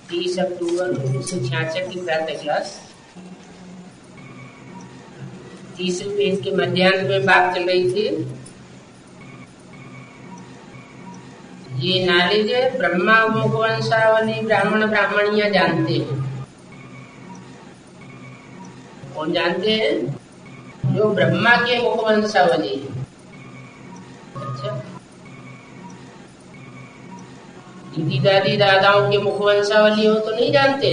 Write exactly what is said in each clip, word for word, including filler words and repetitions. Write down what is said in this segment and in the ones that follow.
तीस अक्टूबर उन्नीस सौ छियासठ की प्रातः क्लास तीसरे पेज के मध्यान्ह में बात चल रही थी। ये नॉलेज ब्रह्मा मुखवंशावली ब्राह्मण ब्राह्मणियां जानते हैं। कौन जानते हैं? जो ब्रह्मा के मुखवंशावली है। अच्छा, दीदी दादी दादाओं के मुखवंशावली हो तो नहीं जानते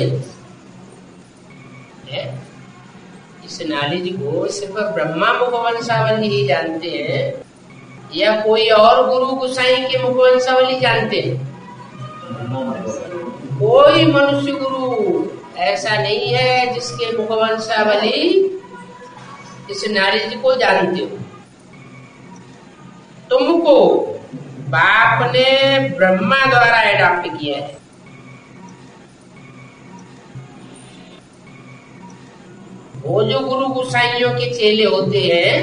हैं। इस नॉलेज को सिर्फ ब्रह्मा मुखवंशावली ही जानते हैं या कोई और गुरु गोसाई के मुखवंशावली जानते हैं? कोई मनुष्य गुरु ऐसा नहीं है जिसके मुखवंशावली इस नॉलेज को जानते हो। तुमको बाप ने ब्रह्मा द्वारा एडॉप्ट किया है। वो जो गुरु गोसाइयों के चेले होते हैं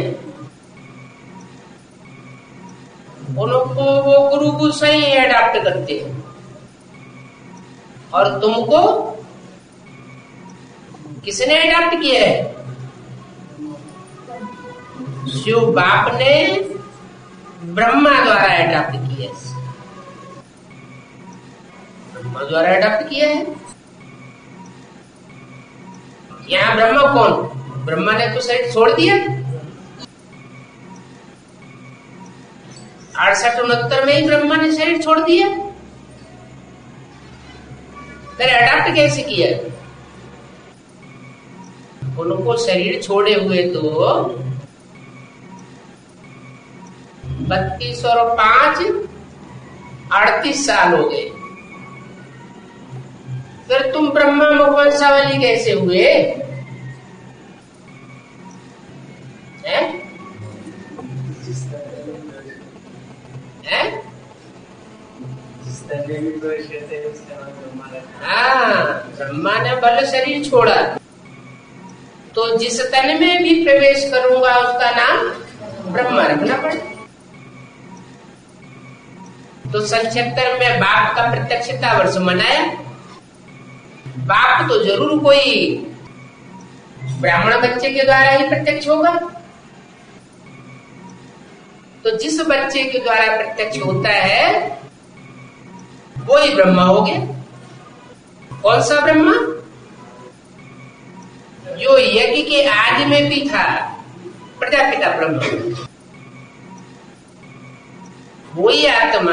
उनको वो गुरु गोसाई एडॉप्ट करते हैं और तुमको किसने एडॉप्ट किया है? शिव बाप ने ब्रह्मा द्वारा एडॉप्ट किया है। ब्रह्मा द्वारा एडॉप्ट किया है। यहाँ ब्रह्मा कौन? ब्रह्मा ने तो शरीर छोड़ दिया। अड़सठ उनहत्तर में ही ब्रह्मा ने शरीर छोड़ दिया। फिर एडॉप्ट कैसे किया? उनको शरीर छोड़े हुए तो बत्तीस और पांच अड़तीस साल हो गए। फिर तुम ब्रह्मा मुखवंशावली कैसे हुए? हैं? हैं? हाँ, ब्रह्मा ने बल शरीर छोड़ा तो जिस तन में भी प्रवेश करूंगा उसका नाम ब्रह्मा रखना पड़े। तो सन छिहत्तर में बाप का प्रत्यक्षता वर्ष मनाया। बाप तो जरूर कोई ब्राह्मण बच्चे के द्वारा ही प्रत्यक्ष होगा। तो जिस बच्चे के द्वारा प्रत्यक्ष होता है वो ही ब्रह्मा हो गया। कौन सा ब्रह्मा? जो यज्ञ के आदि में भी था, प्रजापिता ब्रह्मा। वही आत्मा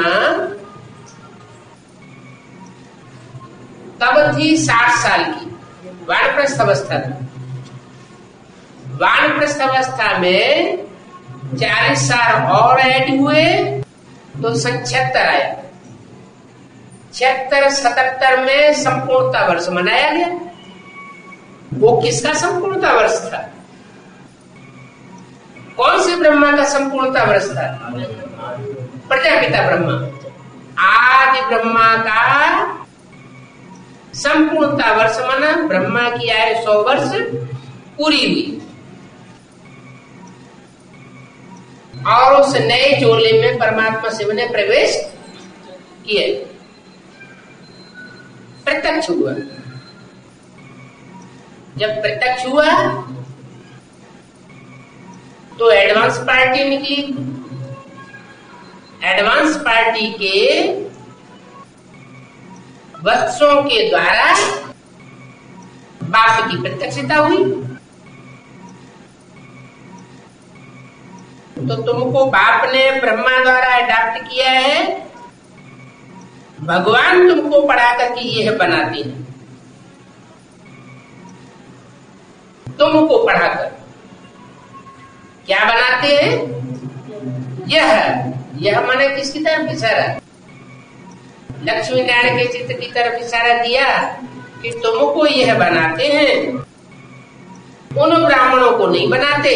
तब थी साठ साल की, वानप्रस्थ अवस्था में। वानप्रस्थ अवस्था में चालीस साल और ऐड हुए तो सन छिहत्तर आया। छिहत्तर सतहत्तर में संपूर्णता वर्ष मनाया गया। वो किसका संपूर्णता वर्ष था? कौन से ब्रह्मा का संपूर्णता वर्ष था? प्रजापिता ब्रह्मा। आदि ब्रह्मा का संपूर्णता वर्ष मना। ब्रह्मा की आयु सौ वर्ष पूरी हुई और उस नए चोले में परमात्मा शिव ने प्रवेश किया, प्रत्यक्ष हुआ। जब प्रत्यक्ष हुआ तो एडवांस पार्टी निकली। एडवांस पार्टी के वत्सों के द्वारा बाप की प्रत्यक्षता हुई। तो तुमको बाप ने ब्रह्मा द्वारा अडॉप्ट किया है। भगवान तुमको पढ़ा करके यह बनाते हैं, तुमको पढ़ाकर क्या बनाते हैं? यह यह माने किसकी तरफ इशारा? लक्ष्मी नारायण के चित्र की तरफ इशारा दिया कि तुमको यह बनाते हैं, उन ब्राह्मणों को नहीं बनाते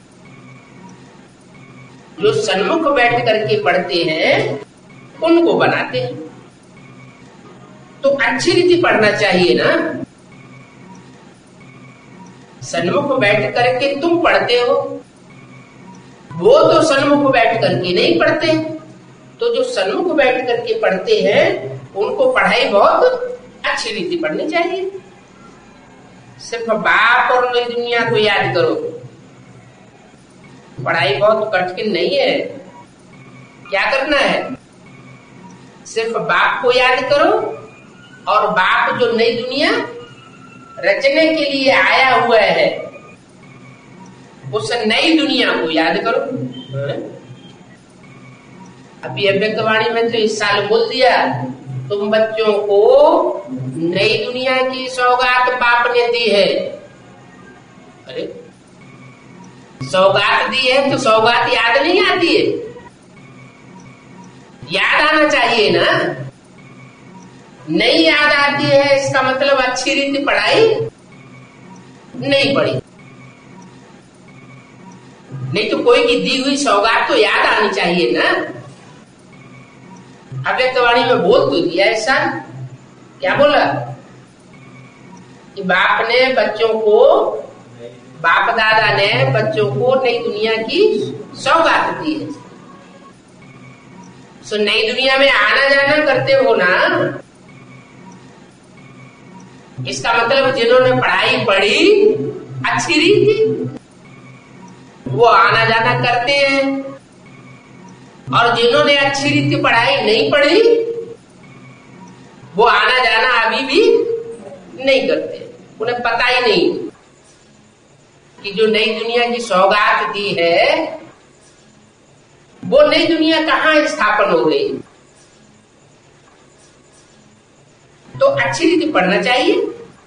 जो सन्मुख बैठ करके पढ़ते हैं, उनको बनाते हैं। तो अच्छी रीति पढ़ना चाहिए ना। सन्मुख बैठ करके तुम पढ़ते हो, वो तो सन्मुख बैठ करके नहीं पढ़ते। तो जो सन्मुख बैठ करके पढ़ते हैं उनको पढ़ाई बहुत अच्छी रीति पढ़नी चाहिए। सिर्फ बाप और नई दुनिया को याद करो। पढ़ाई बहुत कठिन नहीं है। क्या करना है? सिर्फ बाप को याद करो और बाप जो नई दुनिया रचने के लिए आया हुआ है उस नई दुनिया को याद करो। अभी अव्यक्तवाणी में तो इस साल बोल दिया, तुम बच्चों को नई दुनिया की सौगात बाप ने दी है। अरे सौगात दी है तो सौगात याद नहीं आती है? याद आना चाहिए ना। नहीं याद आती है इसका मतलब अच्छी रीति पढ़ाई नहीं पढ़ी। नहीं तो कोई की दी हुई सौगात तो याद आनी चाहिए ना। अव्यक्तवाणी में बोल तो दिया ऐसा। क्या बोला कि बाप ने बच्चों को, बाप दादा ने बच्चों को नई दुनिया की सौगात दी है। सो नई दुनिया में आना जाना करते हो ना, इसका मतलब जिन्होंने पढ़ाई पढ़ी अच्छी रीति वो आना जाना करते हैं, और जिन्होंने अच्छी रीति पढ़ाई नहीं पढ़ी वो आना जाना अभी भी नहीं करते। उन्हें पता ही नहीं कि जो नई दुनिया की सौगात दी है वो नई दुनिया कहाँ स्थापन हो गई। तो अच्छी रीति पढ़ना चाहिए।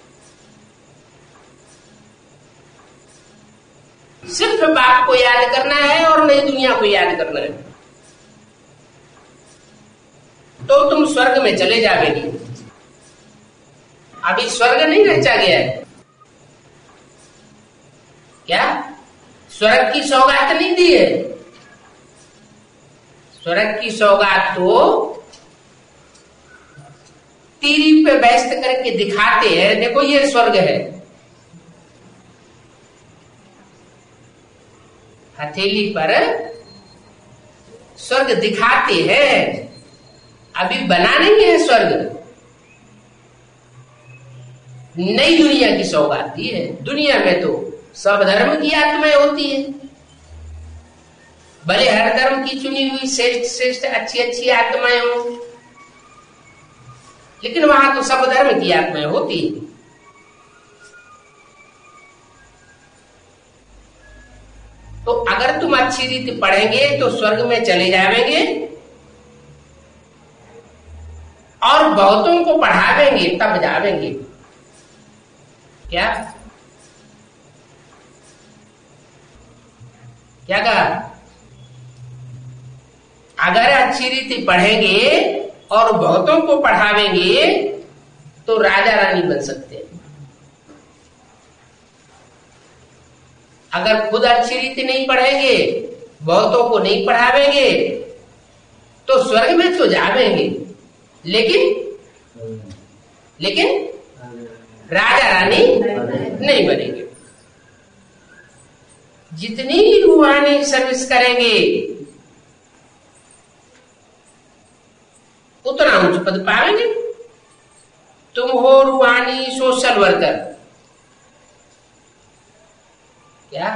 सिर्फ बाप को याद करना है और नई दुनिया को याद करना है, तो तुम स्वर्ग में चले जाओगे। अभी स्वर्ग नहीं रचा गया है क्या? स्वर्ग की सौगात नहीं दी है। स्वर्ग की सौगात तो टीवी पे व्यस्त करके दिखाते हैं, देखो ये स्वर्ग है। हथेली पर स्वर्ग दिखाते हैं, अभी बना नहीं है स्वर्ग। नई दुनिया की सौगात दी है। दुनिया में तो सब धर्म की आत्माएं होती है, भले हर धर्म की चुनी हुई श्रेष्ठ श्रेष्ठ अच्छी अच्छी आत्माएं हो, लेकिन वहां तो सब धर्म की आत्माएं होती है। तो अगर तुम अच्छी रीति पढ़ेंगे तो स्वर्ग में चले जाएंगे, और बहुतों को पढ़ावेंगे तब जावेंगे। क्या क्या कहा? अगर अच्छी रीति पढ़ेंगे और बहुतों को पढ़ावेंगे तो राजा रानी बन सकते हैं। अगर खुद अच्छी रीति नहीं पढ़ेंगे, बहुतों को नहीं पढ़ावेंगे, तो स्वर्ग में तो जावेंगे, लेकिन लेकिन राजा रानी नहीं बनेंगे। जितनी रूहानी सर्विस करेंगे उतना उच्च पद पाएंगे। तुम हो रूहानी सोशल वर्कर। क्या?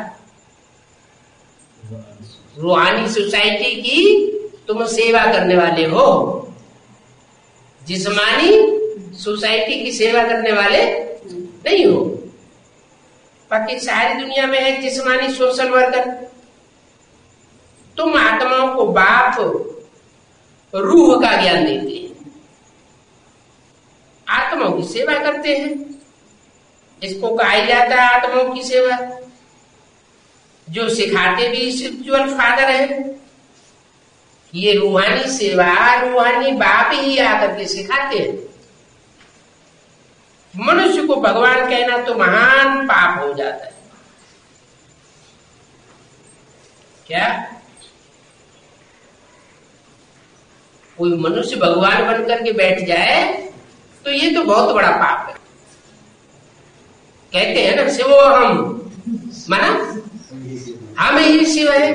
रूहानी सोसाइटी की तुम सेवा करने वाले हो। जिस्मानी सोसाइटी की सेवा करने वाले नहीं हो। बाकी सारी दुनिया में है जिस्मानी सोशल वर्कर। तुम आत्माओं को बाप रूह का ज्ञान देते हैं, आत्माओं की सेवा करते हैं। इसको कहा जाता है आत्माओं की सेवा। जो सिखाते भी स्पिरिचुअल फादर है। ये रूहानी सेवा रूहानी बाप ही आकर के सिखाते हैं। मनुष्य को भगवान कहना तो महान पाप हो जाता है। क्या? कोई मनुष्य भगवान बनकर के बैठ जाए तो ये तो बहुत बड़ा पाप है। कहते हैं ना शिवो हम, माना हम ही शिव है।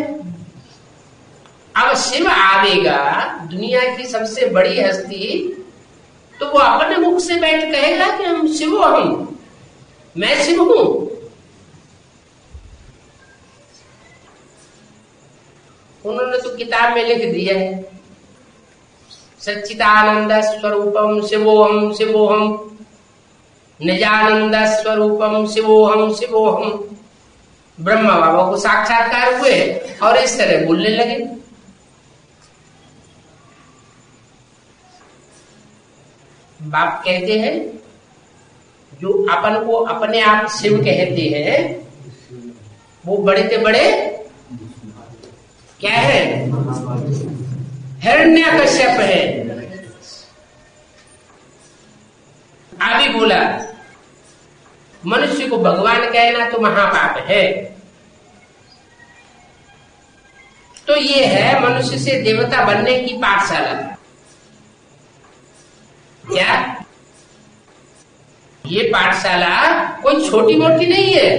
अब शिव आवेगा, दुनिया की सबसे बड़ी हस्ती तो वो अपने मुख से बैठ कहेगा कि हम शिव हम मैं शिव हूं। उन्होंने तो किताब में लिख दिया है, सच्चिदानंद स्वरूपम शिवोहम शिवोहम, निजानंद स्वरूपम शिवोहम शिवोहम। ब्रह्मा बाबा को साक्षात्कार हुए और इस तरह बोलने लगे। बाप कहते हैं जो अपन को अपने आप शिव कहते हैं वो बड़े से बड़े क्या है, हिरण्यकश्यप है। अभी बोला मनुष्य को भगवान कहना तो महापाप है। तो ये है मनुष्य से देवता बनने की पाठशाला। क्या ये पाठशाला कोई छोटी मोटी नहीं है।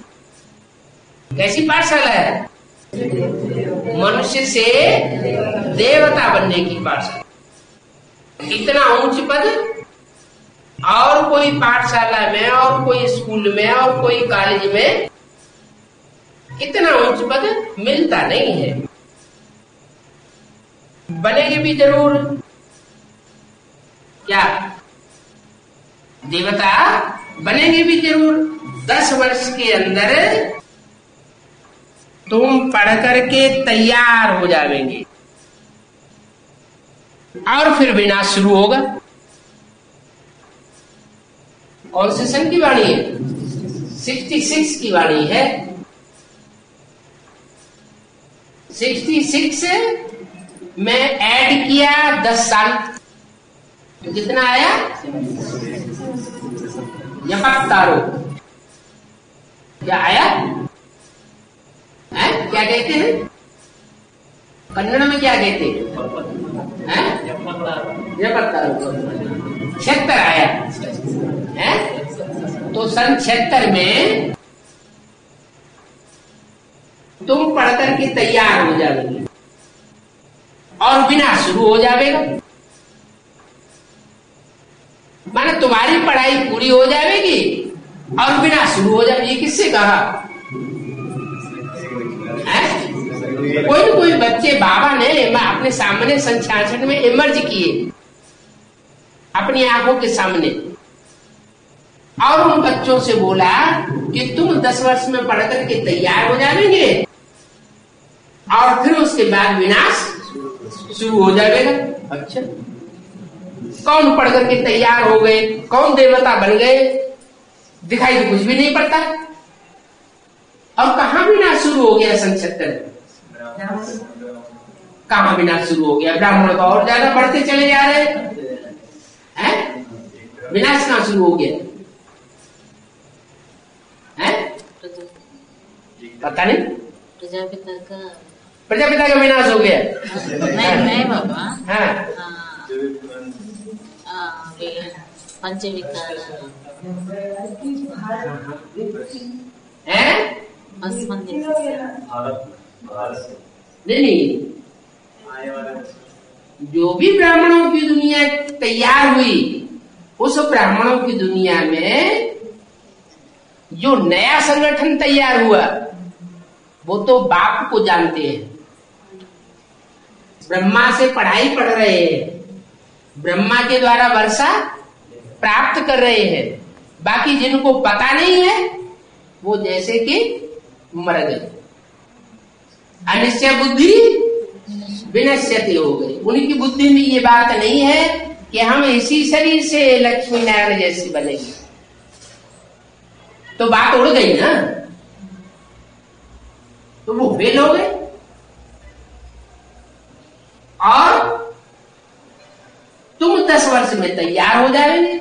कैसी पाठशाला है? मनुष्य से देवता बनने की पाठशाला। इतना ऊंच पद और कोई पाठशाला में और कोई स्कूल में और कोई कॉलेज में इतना ऊंच पद मिलता नहीं है। बनेंगे भी जरूर क्या देवता बनेंगे भी जरूर। दस वर्ष के अंदर तुम पढ़ करके तैयार हो जाएंगे और फिर विनाश शुरू होगा। कौन से सन की वाणी है? सिक्सटी सिक्स की वाणी है। सिक्सटी सिक्स में ऐड किया दस साल तो कितना आया? यपत्तारो। क्या आया है? क्या कहते हैं कन्नड़ में? क्या कहते हैं? यपत्तारो। छिहत्तर आया है। तो सन छिहत्तर में तुम पढ़ करके तैयार हो जाओगे और विनाश शुरू हो जाएगा। माने तुम्हारी पढ़ाई पूरी हो जाएगी और विनाश शुरू हो जाएगी। ये किससे कहा है? कोई न कोई बच्चे बाबा ने अपने सामने सन छियासठ में इमर्ज किए अपनी आंखों के सामने और उन बच्चों से बोला कि तुम दस वर्ष में पढ़ करके तैयार हो जाएंगे और फिर उसके बाद विनाश शुरू हो जाएगा। अच्छा, कौन पढ़ करके तैयार हो गए, कौन देवता बन गए? दिखाई तो कुछ भी नहीं पड़ता। और कहां विनाश शुरू हो गया? सन सत्तर कहां विनाश शुरू हो गया? ब्राह्मण तो और ज्यादा बढ़ते चले जा रहे हैं। विनाश कहां शुरू हो गया है? पता नहीं। प्रजापिता का प्रजापिता का विनाश हो गया? नहीं नहीं बाबा। हाँ पंचविकार है? नहीं नहीं, जो भी ब्राह्मणों की दुनिया तैयार हुई उस ब्राह्मणों की दुनिया में जो नया संगठन तैयार हुआ वो तो बाप को जानते हैं। ब्रह्मा से पढ़ाई पढ़ रहे हैं, ब्रह्मा के द्वारा वर्षा प्राप्त कर रहे हैं। बाकी जिनको पता नहीं है वो जैसे कि मर गए। अनिश्चय बुद्धि विनश्यति हो गई। उनकी बुद्धि में ये बात नहीं है कि हम इसी शरीर से लक्ष्मी नारायण जैसी बनेंगे। तो बात उड़ गई ना, तो वो फेल हो गए। और तुम दस वर्ष में तैयार हो जाओगे।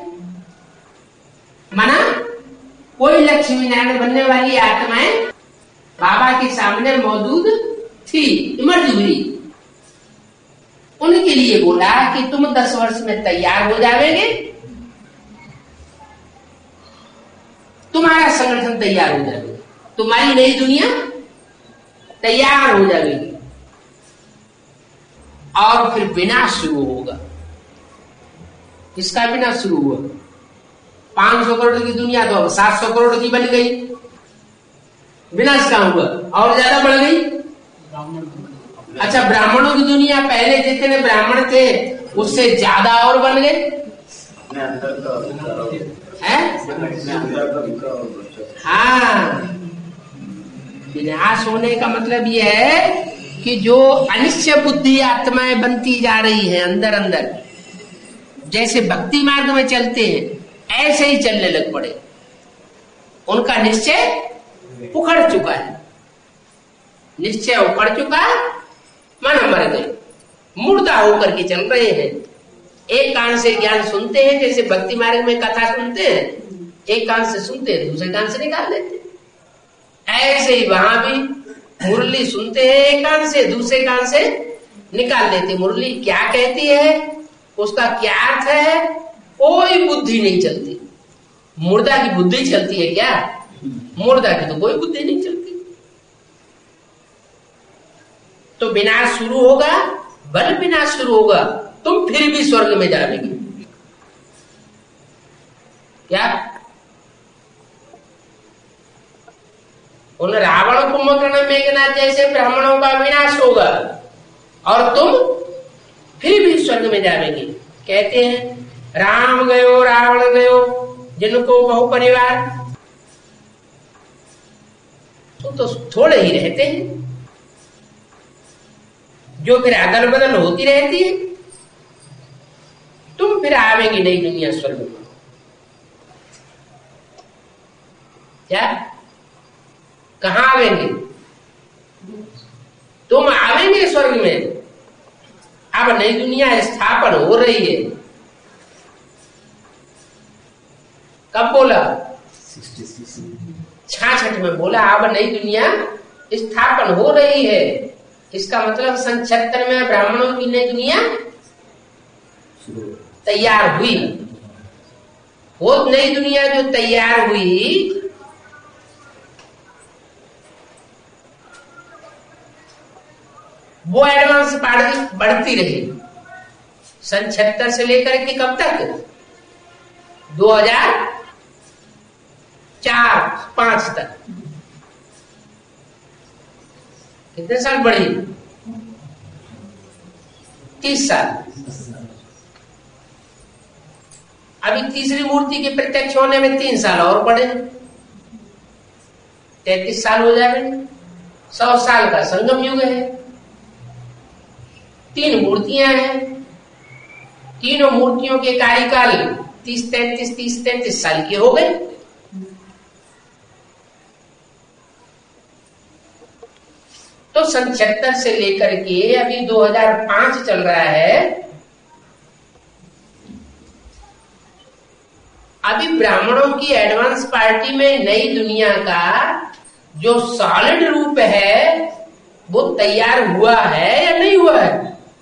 माना कोई लक्ष्मी नारायण बनने वाली आत्माएं बाबा के सामने मौजूद थी, इमर्ज हुई। उनके लिए बोला कि तुम दस वर्ष में तैयार हो जाओगे, तुम्हारा संगठन तैयार हो जाएगा, तुम्हारी नई दुनिया तैयार हो जाएगी और फिर विनाश शुरू होगा। इसका विनाश शुरू हुआ। पांच सौ करोड़ की दुनिया तो अब सात सौ करोड़ की बन गई, विनाश कहां हुआ? और ज्यादा बढ़ गई। अच्छा, ब्राह्मणों की दुनिया पहले जितने ब्राह्मण थे उससे ज्यादा और बन गए हैं? हाँ, विनाश होने का मतलब यह है कि जो अनिश्चय बुद्धि आत्माएं बनती जा रही हैं अंदर अंदर, जैसे भक्ति मार्ग में चलते हैं ऐसे ही चलने लग पड़े। उनका निश्चय उखड़ चुका है, निश्चय उखड़ चुका, मन मर गए, मुर्दा होकर के चल रहे हैं। एक कान से ज्ञान सुनते हैं, जैसे भक्ति मार्ग में कथा सुनते हैं, एक कान से सुनते हैं दूसरे कान से निकाल देते हैं। ऐसे ही वहां भी मुरली सुनते हैं, एक कान से दूसरे कान से निकाल देते। मुरली क्या कहती है, उसका क्या अर्थ है, कोई बुद्धि नहीं चलती। मुर्दा की बुद्धि चलती है क्या? मुर्दा की तो कोई बुद्धि नहीं चलती। तो विनाश शुरू होगा, बल विनाश शुरू होगा, तुम फिर भी स्वर्ग में जाओगे क्या? उन रावण कुंभकर्ण मेघनाथ जैसे ब्राह्मणों का विनाश होगा और तुम फिर भी स्वर्ग में जाओगे। कहते हैं राम गयो रावण गयो जिनको बहु परिवार, तो, तो थोड़े ही रहते हैं, जो फिर अदल बदल होती रहती है। तुम फिर आवेंगी नई दुनिया स्वर्ग में। क्या? कहां आवेंगे? तुम आवेंगे स्वर्ग में। अब नई दुनिया स्थापन हो रही है। कब बोला? छाछठ में बोला अब नई दुनिया स्थापन हो रही है। इसका मतलब सन छिहत्तर में ब्राह्मणों की नई दुनिया तैयार हुई। वो नई दुनिया जो तैयार हुई, वो एडवांस बढ़ती रही सन छिहत्तर से लेकर के कब तक? दो हजार चार पांच तक। कितने साल बढ़ी? तीस साल। अभी तीसरी मूर्ति के प्रत्यक्ष होने में तीन साल और बढ़े, तैतीस साल हो जाएंगे। सौ साल का संगम युग है। तीन मूर्तियां हैं, तीनों मूर्तियों के कार्यकाल तीस तैतीस तीस तैतीस साल के हो गए। तो सन छिहत्तर से लेकर के अभी दो हजार पांच चल रहा है। अभी ब्राह्मणों की एडवांस पार्टी में नई दुनिया का जो सॉलिड रूप है वो तैयार हुआ है या नहीं हुआ है?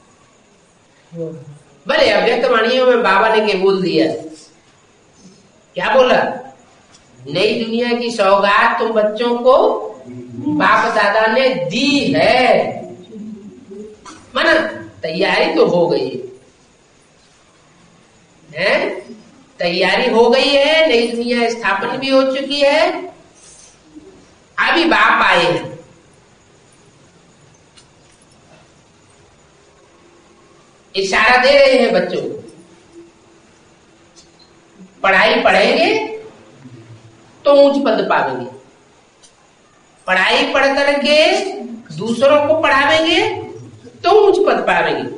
भले अव्यक्त वाणियों में बाबा ने के बोल दिया। क्या बोला? नई दुनिया की सौगात तुम बच्चों को बाप दादा ने दी है। माना तैयारी तो हो गई है, तैयारी हो गई है, नई दुनिया स्थापन भी हो चुकी है। अभी बाप आए हैं, इशारा दे रहे हैं बच्चों को, पढ़ाई पढ़ेंगे तो ऊंच पद पावेंगे, पढ़ाई पढ़ करके दूसरों को पढ़ावेंगे तो ऊंच पद पावेंगे।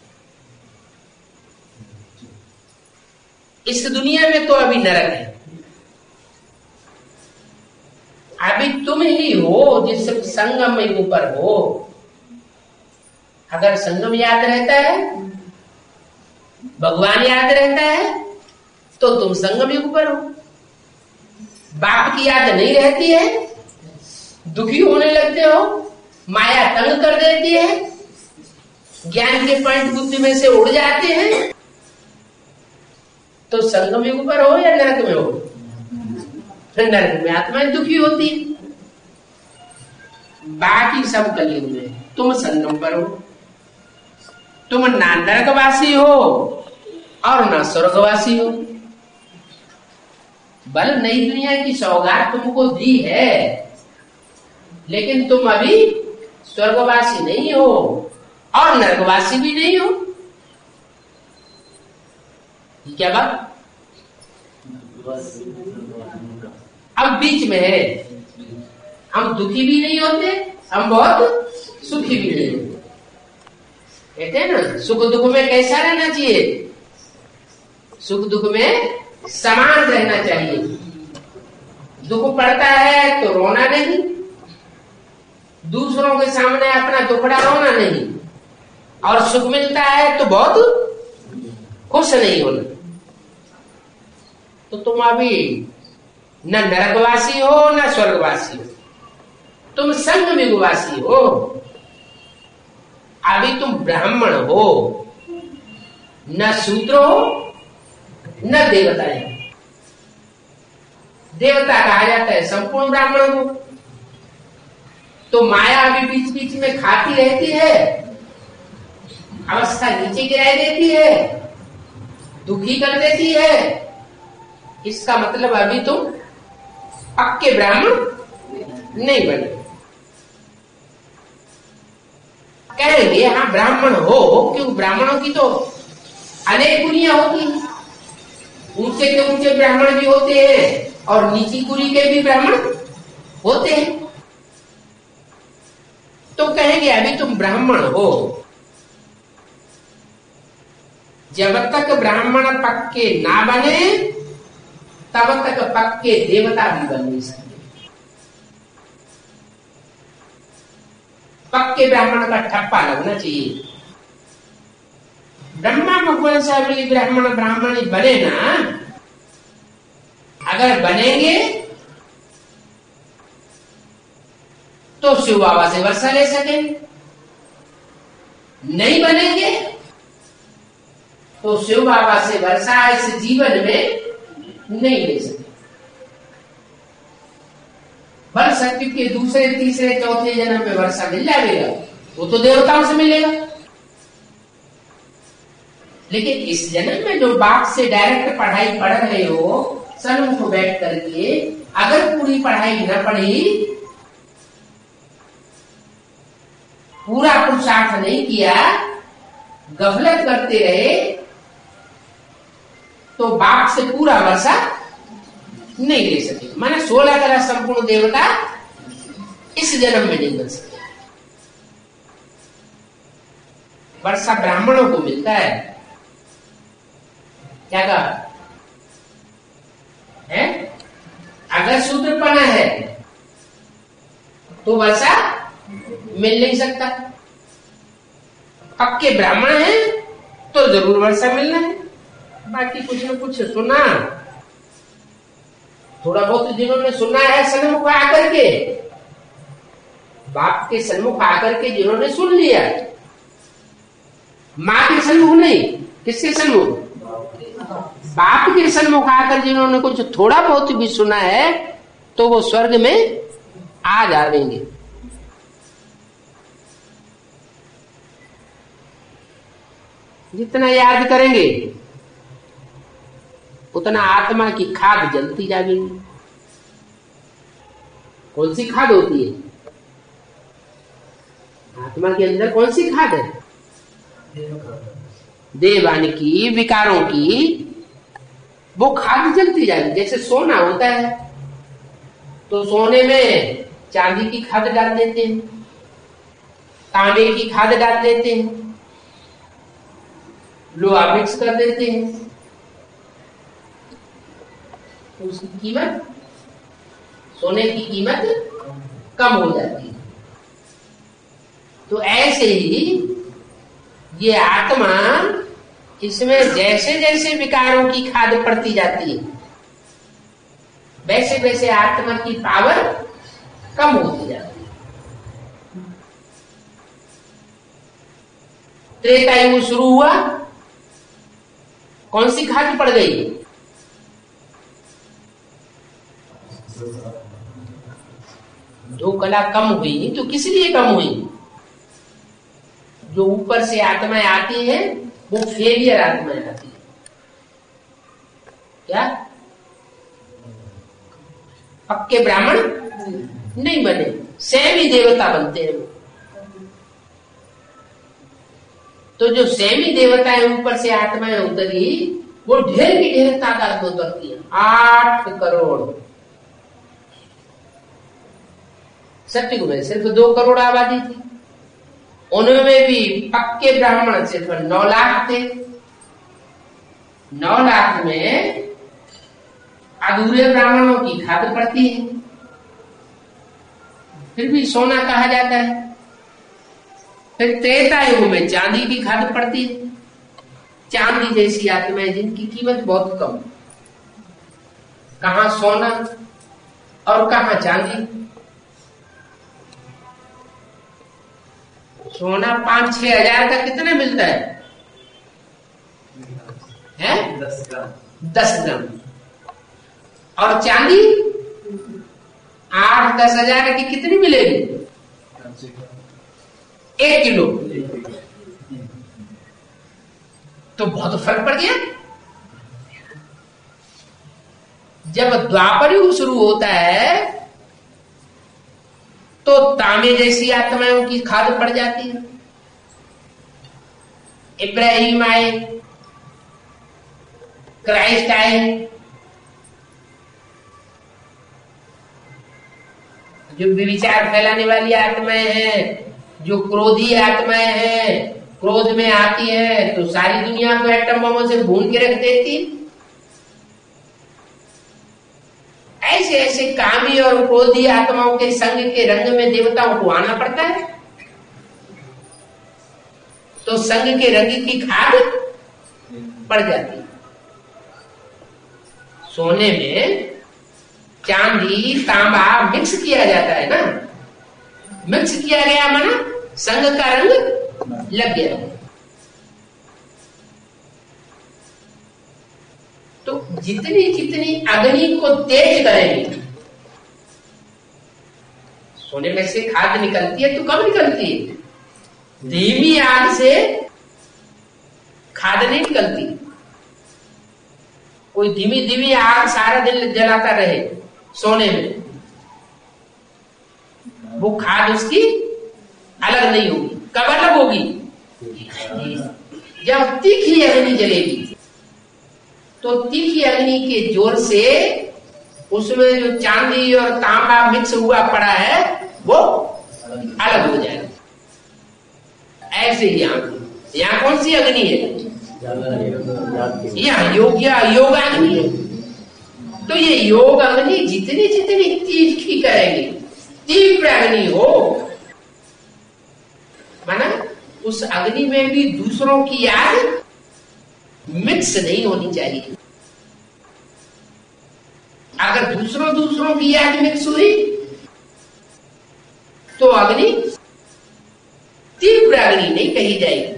इस दुनिया में तो अभी नरक है। अभी तुम ही हो जिस संगम में ऊपर हो। अगर संगम याद रहता है, भगवान याद रहता है, तो तुम संगम युग पर हो। बाप की याद नहीं रहती है, दुखी होने लगते हो, माया तंग कर देती है, ज्ञान के पॉइंट बुद्धि में से उड़ जाते हैं, तो संगम युग पर हो या नरक में हो? नरक में आत्माएं दुखी होती है। बाकी सब कलयुग में, तुम संगम पर हो, तुम नरकवासी हो और ना स्वर्गवासी हो। बल नई दुनिया की सौगात तुमको दी है, लेकिन तुम अभी स्वर्गवासी नहीं हो और नरकवासी भी नहीं हो। क्या बात? अब बीच में है, हम दुखी भी नहीं होते, हम बहुत सुखी भी नहीं होते। कहते हैं ना, सुख दुख में कैसा रहना चाहिए? सुख दुख में समान रहना चाहिए। दुख पड़ता है तो रोना नहीं, दूसरों के सामने अपना दुखड़ा रोना नहीं, और सुख मिलता है तो बहुत खुश नहीं होना। तो तुम अभी न नरकवासी हो न स्वर्गवासी हो, तुम संग मिगवासी हो। अभी तुम ब्राह्मण हो, न शूद्र हो न देवता है। देवता कहा जाता है संपूर्ण ब्राह्मण को। तो माया अभी बीच बीच में खाती रहती है, अवस्था नीचे गिरा देती है, दुखी कर देती है। इसका मतलब अभी तुम पक्के ब्राह्मण नहीं बने। कहेंगे हाँ ब्राह्मण हो, क्यों? ब्राह्मणों की तो अनेक कुलियां होती हैं। ऊंचे के ऊंचे ब्राह्मण भी होते हैं और नीची कुली के भी ब्राह्मण होते हैं। तो कहेंगे अभी तुम ब्राह्मण हो, जब तक ब्राह्मण पक्के ना बने तब तक पक्के देवता भी बन नहीं सकते। पक्के ब्राह्मण का ठप्पा लगना चाहिए। ब्रह्मा भगवान से अभी ब्राह्मण ब्राह्मणी बने ना, अगर बनेंगे तो शिव बाबा से वर्षा ले सकेंगे, नहीं बनेंगे तो शिव बाबा से वर्षा इस जीवन में नहीं ले सके। बन सकती के दूसरे तीसरे चौथे जन्म में वर्षा मिल जाएगा, वो तो देवताओं से मिलेगा। लेकिन इस जन्म में जो बाप से डायरेक्ट पढ़ाई पढ़ रहे हो, सन्मुख बैठ करके, अगर पूरी पढ़ाई न पढ़ी, पूरा पुरुषार्थ नहीं किया, गफलत करते रहे, तो बाप से पूरा वर्षा नहीं ले सके। माने सोलह तरह संपूर्ण देवता इस जन्म में नहीं बन सके। वर्षा ब्राह्मणों को मिलता है। क्या कहा है? अगर शूद्रपना है तो वर्षा मिल नहीं सकता। पक्के ब्राह्मण है तो जरूर वर्षा मिलना है। बाकी कुछ न कुछ सुना, थोड़ा बहुत जिन्होंने सुना है सन्मुख आकर के, बाप के सन्मुख आकर के जिन्होंने सुन लिया, माँ के सन्मुख नहीं, किसके सन्मुख? बाप के सन्मुख आकर जिन्होंने कुछ थोड़ा बहुत भी सुना है, तो वो स्वर्ग में आ जाएंगे। जितना याद करेंगे उतना आत्मा की खाद जलती जाएगी। कौन सी खाद होती है? आत्मा के अंदर कौन सी खाद है? देवान की, विकारों की, वो खाद जलती जाएगी। जैसे सोना होता है तो सोने में चांदी की खाद डाल देते हैं, तांबे की खाद डाल देते हैं, लोहा मिक्स कर देते हैं, तो उसकी कीमत, सोने की कीमत कम हो जाती है। तो ऐसे ही ये आत्मा, इसमें जैसे जैसे विकारों की खाद पड़ती जाती है, वैसे वैसे आत्मा की पावर कम होती जाती है। त्रेता युग शुरू हुआ, कौन सी खाद पड़ गई? जो कला कम हुई, तो किस लिए कम हुई? जो ऊपर से आत्माएं आती हैं वो फेलियर आत्माएं आती है। क्या पक्के ब्राह्मण नहीं बने, स्वयं ही देवता बनते हैं। तो जो स्वयं ही देवता है, ऊपर से आत्माएं उतरी, वो ढेर की ढेर तादाद में उतरती है। आठ करोड़ सत्युग में सिर्फ दो करोड़ आबादी थी, उनमें भी पक्के ब्राह्मण सिर्फ नौ लाख थे। नौ लाख में अधूरे ब्राह्मणों की खाद पड़ती है, फिर भी सोना कहा जाता है। फिर त्रेता युग में चांदी की खाद पड़ती है, चांदी जैसी आत्माएं जिनकी कीमत बहुत कम। कहां सोना और कहां चांदी। सोना पांच छह हजार का कितना मिलता है, है? दस ग्राम दस ग्राम और चांदी आठ दस हजार की कितनी मिलेगी, एक किलो। तो बहुत फर्क पड़ गया। जब द्वापर युग शुरू होता है तो तांबे जैसी आत्माओं की खाद पड़ जाती है। इब्राहिम आए, क्राइस्ट आए, जो विचार फैलाने वाली आत्माएं हैं, जो क्रोधी आत्माएं हैं, क्रोध में आती है तो सारी दुनिया को एटम बमों से भून के रख देती। ऐसे ऐसे कामी और क्रोधी आत्माओं के संग के रंग में देवताओं को आना पड़ता है। तो संग के रंग की खाद पड़ जाती है। सोने में चांदी तांबा मिक्स किया जाता है ना, मिक्स किया गया माना संग का रंग लग गया। तो जितनी जितनी अग्नि को तेज करेंगे, सोने में से खाद निकलती है तो कब निकलती है, धीमी आग से खाद नहीं निकलती। कोई धीमी धीमी आग सारा दिन जलाता रहे सोने में, वो खाद उसकी अलग नहीं होगी। कब अलग होगी, जब तीखी अग्नि जलेगी। तो तीखी अग्नि के जोर से उसमें जो चांदी और तांबा मिक्स हुआ पड़ा है वो अलग हो जाएगा। ऐसे ही यहाँ यहाँ कौन सी अग्नि है, यहाँ योग योग अग्नि है। तो ये योग अग्नि जितनी जितनी तीखी करेगी, तीव्र अग्नि हो, माना उस अग्नि में भी दूसरों की याद मिक्स नहीं होनी चाहिए। अगर दूसरों दूसरों की याद मिक्स हुई तो अग्नि तीव्र अग्नि नहीं कही जाएगी।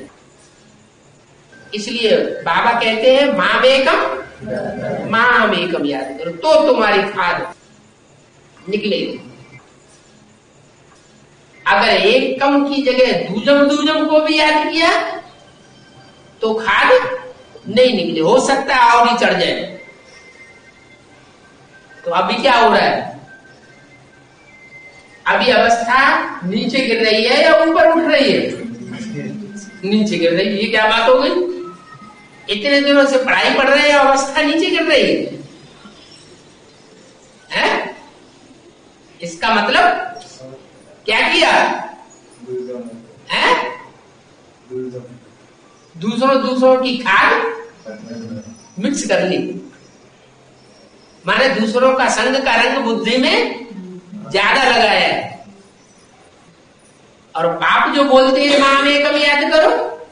इसलिए बाबा कहते हैं माम एकम माम एकम याद करो तो तुम्हारी खाद निकलेगी। अगर एक कम की जगह दूजम दूजम को भी याद किया तो खाद नहीं निकले, हो सकता है और ही चढ़ जाए। तो अभी क्या हो रहा है, अभी अवस्था नीचे गिर रही है या ऊपर उठ रही है, नीचे गिर रही है। ये क्या बात हो गई, इतने दिनों से पढ़ाई पढ़ रहे हैं, अवस्था नीचे गिर रही है, है? इसका मतलब क्या किया है, दूसरों दूसरों की खाद मिक्स कर ली। माने दूसरों का संग का रंग बुद्धि में ज्यादा लगाया है। और बाप जो बोलते हैं माम एकम याद करो,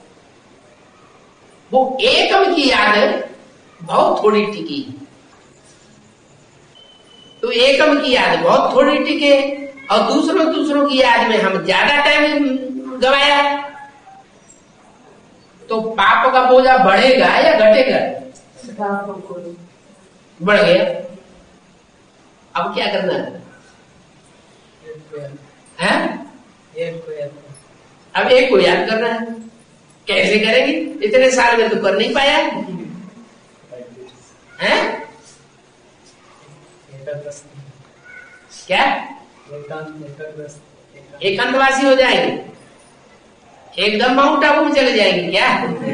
वो एकम की याद बहुत थोड़ी टिकी। तो एकम की याद बहुत थोड़ी टिके और दूसरों दूसरों की याद में हम ज्यादा टाइम गवाया। तो पाप का बोझा बढ़ेगा या घटेगा, बढ़ गया। अब क्या करना है, है? अब एक को याद करना है। कैसे करेंगे, इतने साल में तो कर नहीं पाया है। क्या एकांतवासी हो जाएंगे, एकदम माउंट आबू में चले जाएंगे क्या?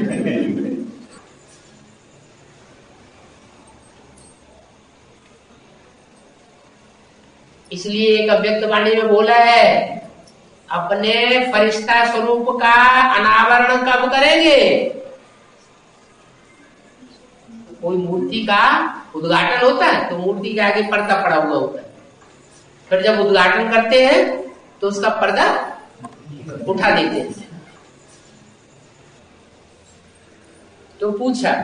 इसलिए एक अव्यक्त वाणी में बोला है, अपने फरिश्ता स्वरूप का अनावरण कब करेंगे? कोई मूर्ति का उद्घाटन होता है तो मूर्ति के आगे पर्दा पड़ा हुआ होता है, फिर जब उद्घाटन करते हैं तो उसका पर्दा उठा देते हैं। तो पूछा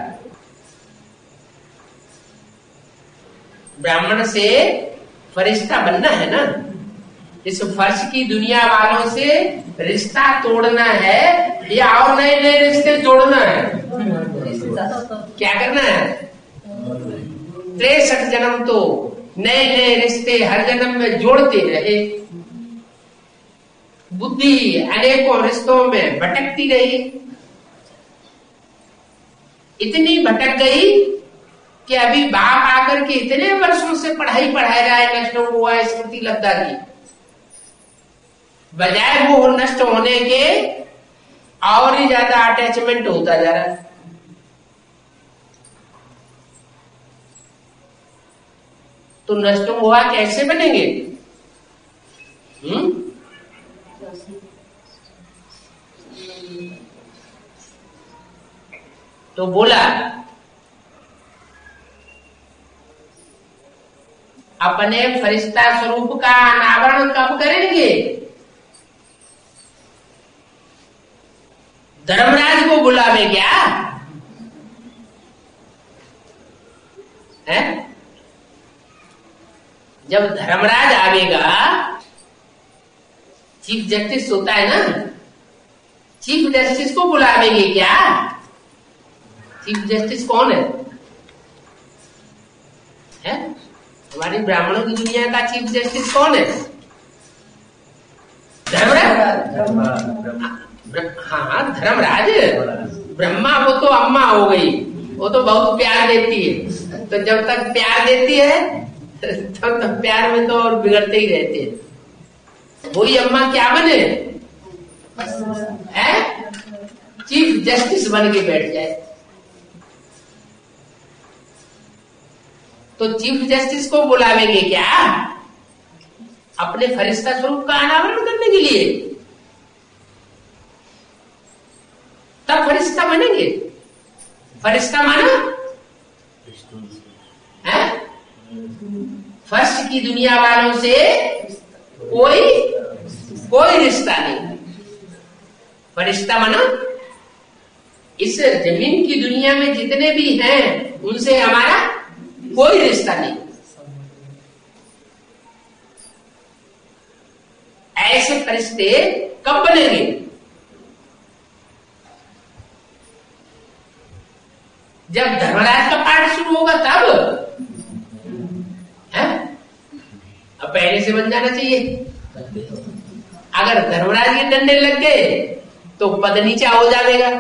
ब्राह्मण से फरिश्ता बनना है ना, इस फर्श की दुनिया वालों से रिश्ता तोड़ना है या और नए नए रिश्ते जोड़ना है? क्या करना है? तिरसठ जन्म तो नए नए रिश्ते हर जन्म में जोड़ते रहे, बुद्धि अनेकों रिश्तों में भटकती रही, इतनी भटक गई कि अभी बाप आकर के इतने वर्षों से पढ़ाई पढ़ाई रहा है नष्ट हुआ स्मृति लब्धा की, बजाय वो नष्ट होने के और ही ज्यादा अटैचमेंट होता जा रहा है। तो नष्ट हुआ कैसे बनेंगे? हम्म तो बोला अपने फरिश्ता स्वरूप का अनावरण कब करेंगे? धर्मराज को बुलावे क्या है? जब धर्मराज आवेगा, चीफ जस्टिस होता है ना, चीफ जस्टिस को बुलावेंगे क्या? चीफ जस्टिस कौन है? है? हमारी ब्राह्मणों की दुनिया का चीफ जस्टिस कौन है? धर्मराज। हाँ धर्मराज। ब्रह्मा वो तो अम्मा हो गई, वो तो बहुत प्यार देती है, तो जब तक प्यार देती है तब तक प्यार में तो और बिगड़ते ही रहते हैं। वही अम्मा क्या बने? है? चीफ जस्टिस बन के बैठ जाए। तो चीफ जस्टिस को बुलावेंगे क्या? अपने फरिश्ता स्वरूप का अनावरण करने के लिए, तब फरिश्ता बनेंगे। फरिश्ता माना है फर्श की दुनिया वालों से कोई कोई रिश्ता नहीं। फरिश्ता माना इस जमीन की दुनिया में जितने भी हैं उनसे हमारा कोई रिश्ता नहीं। ऐसे फरिश्ते कब बनेंगे? जब धर्मराज का पाठ शुरू होगा तब है? अब पहले से बन जाना चाहिए। अगर धर्मराज के डंडे लग गए तो पद नीचा हो जाएगा।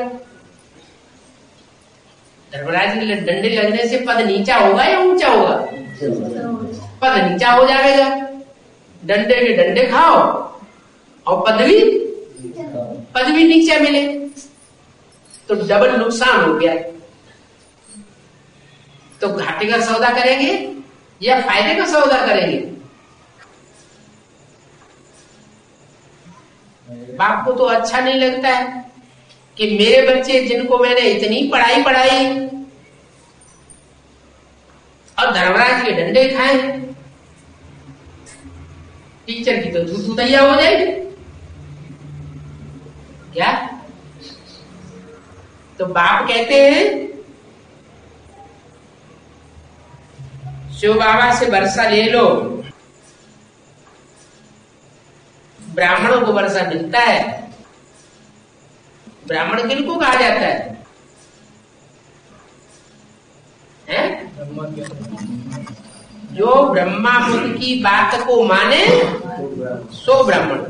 धर्मराज के डंडे लगने से पद नीचा होगा या ऊंचा होगा? पद नीचा हो जाएगा। डंडे के डंडे खाओ और पदवी पदवी नीचे मिले तो डबल नुकसान हो गया। तो घाटे का सौदा करेंगे या फायदे का सौदा करेंगे? बाप को तो अच्छा नहीं लगता है कि मेरे बच्चे जिनको मैंने इतनी पढ़ाई पढ़ाई और धर्मराज के डंडे खाए, टीचर की तो थू दैया हो जाएगी क्या? तो बाप कहते हैं शिव बाबा से वर्षा ले लो। ब्राह्मणों को वर्षा मिलता है। ब्राह्मण किनको कहा जाता है? हैं? जो ब्रह्मा मुनि की बात को माने सो ब्राह्मण।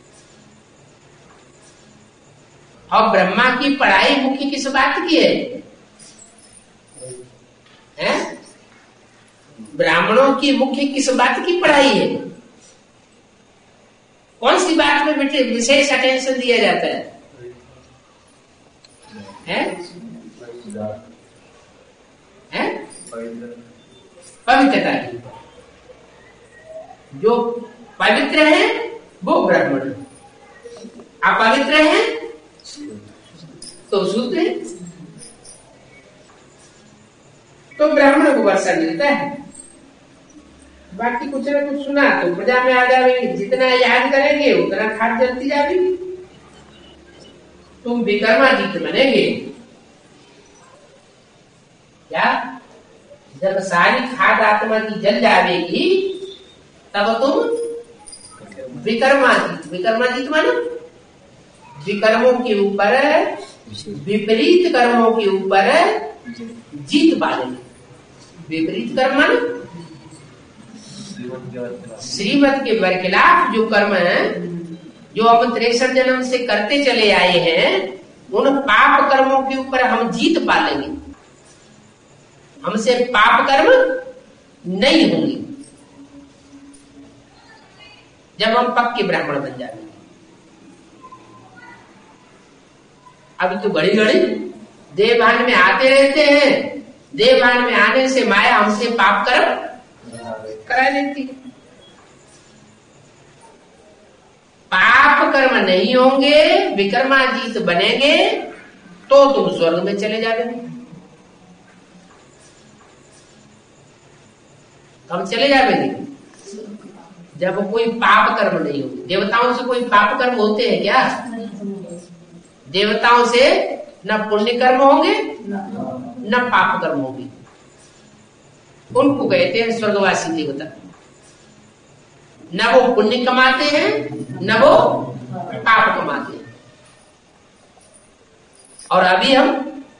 और ब्रह्मा की पढ़ाई मुख्य किस बात की है? हैं? ब्राह्मणों की मुख्य किस बात की पढ़ाई है? कौन सी बात में विशेष अटेंशन दिया जाता है? हैं? हैं? पवित्रता की। जो पवित्र है वो ब्राह्मण, अपवित्र है तो शूद्र है। तो ब्राह्मण को वर्षा मिलता है, बाकी कुछ ना कुछ सुना तो प्रजा में आ जाएंगे, जितना याद करेंगे उतना खाद जलती जाएगी, तुम विक्रमादित्य बनेंगे। क्या? जब सारी खाद आत्मा की जल जाएगी तब तुम विक्रमादित्य, विक्रमादित्य मानो विकर्मों के ऊपर, विपरीत कर्मों के ऊपर जीत पालेंगे। विपरीत कर्म मानो श्रीमत के बरखिलाफ जो कर्म है, जो हम तिरसठ जन्म से करते चले आए हैं, उन पाप कर्मों के ऊपर हम जीत पालेंगे। हमसे पाप कर्म नहीं होंगे जब हम पक्के ब्राह्मण बन जाएंगे। अभी तो घड़ी घड़ी देवभान में आते रहते हैं, देवभान में आने से माया हमसे पाप कर्म करा लेती है। पाप कर्म नहीं होंगे, विक्रमाजीत बनेंगे तो तुम स्वर्ग में चले जाओगे। हम चले जाएंगे जब कोई पाप कर्म नहीं होंगे। देवताओं से कोई पाप कर्म होते हैं क्या? देवताओं से न पुण्य कर्म होंगे न पाप कर्म होंगे। उनको कहते हैं स्वर्गवासी देवता। न वो पुण्य कमाते हैं न वो पाप कमाते हैं। और अभी हम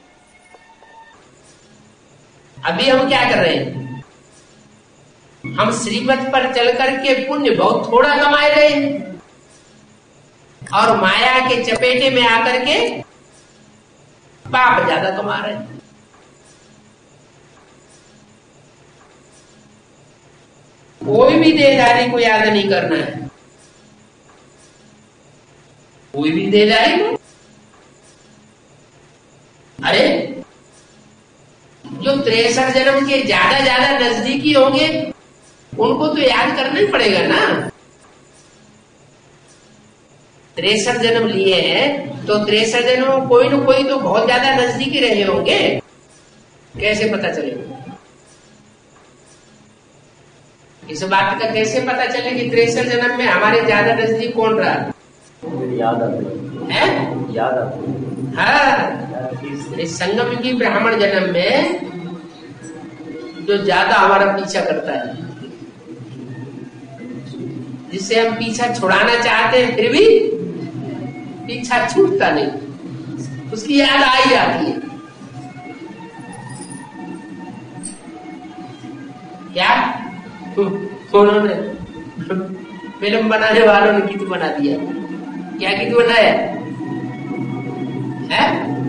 अभी हम क्या कर रहे हैं? हम श्रीमत पर चल करके पुण्य बहुत थोड़ा कमाए रहे हैं और माया के चपेटे में आकर के पाप ज्यादा कमा रहे हैं। कोई भी देहधारी को याद नहीं करना है, कोई भी देहधारी को। अरे जो तिरसठ जन्म के ज्यादा ज्यादा नजदीकी होंगे उनको तो याद करना ही पड़ेगा ना। तिरसठ जन्म लिए हैं तो तिरसठ जन्म कोई न कोई तो बहुत ज्यादा नजदीकी रहे होंगे। कैसे पता चलेगा? इस बात का कैसे पता चले कि तिरसठ जन्म में हमारे ज्यादा नजदीक कौन रहा? याद आती है, याद आती। हाँ, इस संगम की ब्राह्मण जन्म में जो ज्यादा हमारा पीछा करता है, जिससे हम पीछा छुड़ाना चाहते हैं फिर भी पीछा छूटता नहीं, उसकी याद आ ही जाती है। क्या उन्होंने फिल्म बनाने वालों ने गीत बना दिया? क्या गीत बनाया है?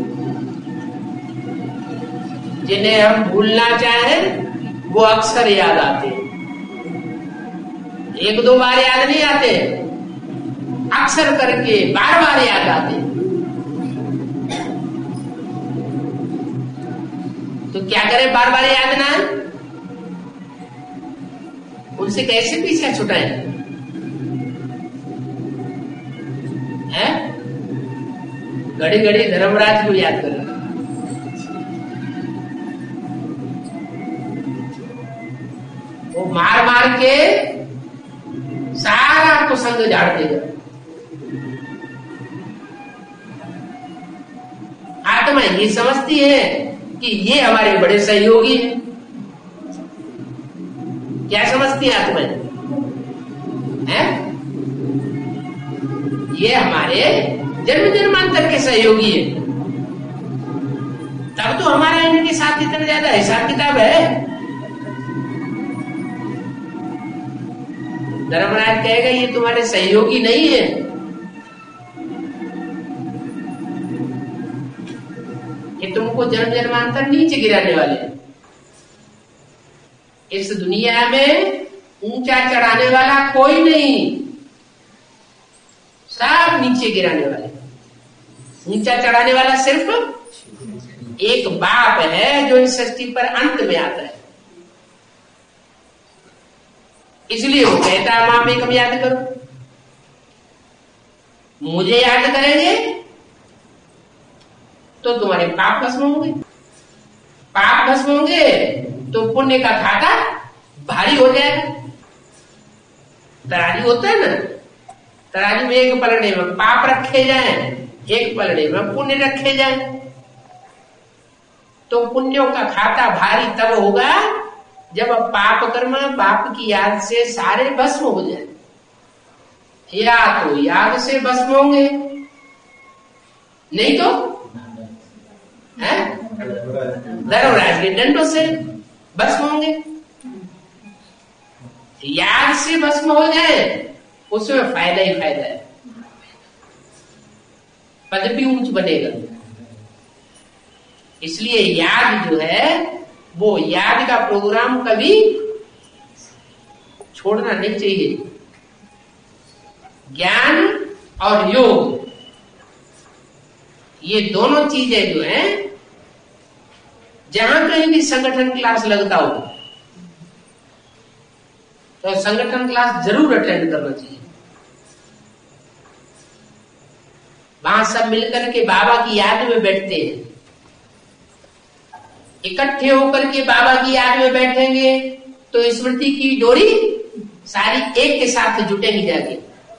जिन्हें हम भूलना चाहें वो अक्सर याद आते हैं। एक दो बार याद नहीं आते, अक्सर करके बार बार याद आते। तो क्या करें बार बार याद ना है? उनसे कैसे पीछा छुटाएं? हैं? घड़ी घड़ी धर्मराज को याद करें। वो मार मार के सारा को संग झाड़ देगा। आत्मा ये समझती है कि ये हमारे बड़े सहयोगी हैं। क्या समझती है आत्मा? है ये हमारे जन्म जन्मांतर के सहयोगी है। तब तो हमारा इनके साथ इतना ज्यादा हिसाब किताब है। धर्मराज कहेगा ये तुम्हारे सहयोगी नहीं है, ये तुमको जन्म जन्मांतर नीचे गिराने वाले हैं। इस दुनिया में ऊंचा चढ़ाने वाला कोई नहीं, सब नीचे गिराने वाले। ऊंचा चढ़ाने वाला सिर्फ एक बाप है जो इस सृष्टि पर अंत में आता है। इसलिए वो कहता है मां में कम याद करो। मुझे याद करेंगे तो तुम्हारे पाप भस्म होंगे, पाप भस्म होंगे तो पुण्य का खाता भारी हो जाएगा। तराजू होता है ना, तराजू में एक पलड़े में पाप रखे जाएं, एक पलड़े में पुण्य रखे जाएं, तो पुण्यों का खाता भारी तब होगा जब पाप कर्म बाप की याद से सारे भस्म हो जाए। या तो याद से भस्म होंगे, नहीं तो धर्मराज के दंडों से भस्म होंगे। याद से भस्म हो जाए उसमें फायदा ही फायदा है, पद भी ऊंच बनेगा। इसलिए याद जो है वो याद का प्रोग्राम कभी छोड़ना नहीं चाहिए। ज्ञान और योग ये दोनों चीजें जो हैं, जहां कहीं भी संगठन क्लास लगता हो तो संगठन क्लास जरूर अटेंड करना चाहिए। वहां सब मिलकर के बाबा की याद में बैठते हैं, इकट्ठे होकर के बाबा की याद में बैठेंगे तो स्मृति की डोरी सारी एक के साथ जुटेंगी जाके,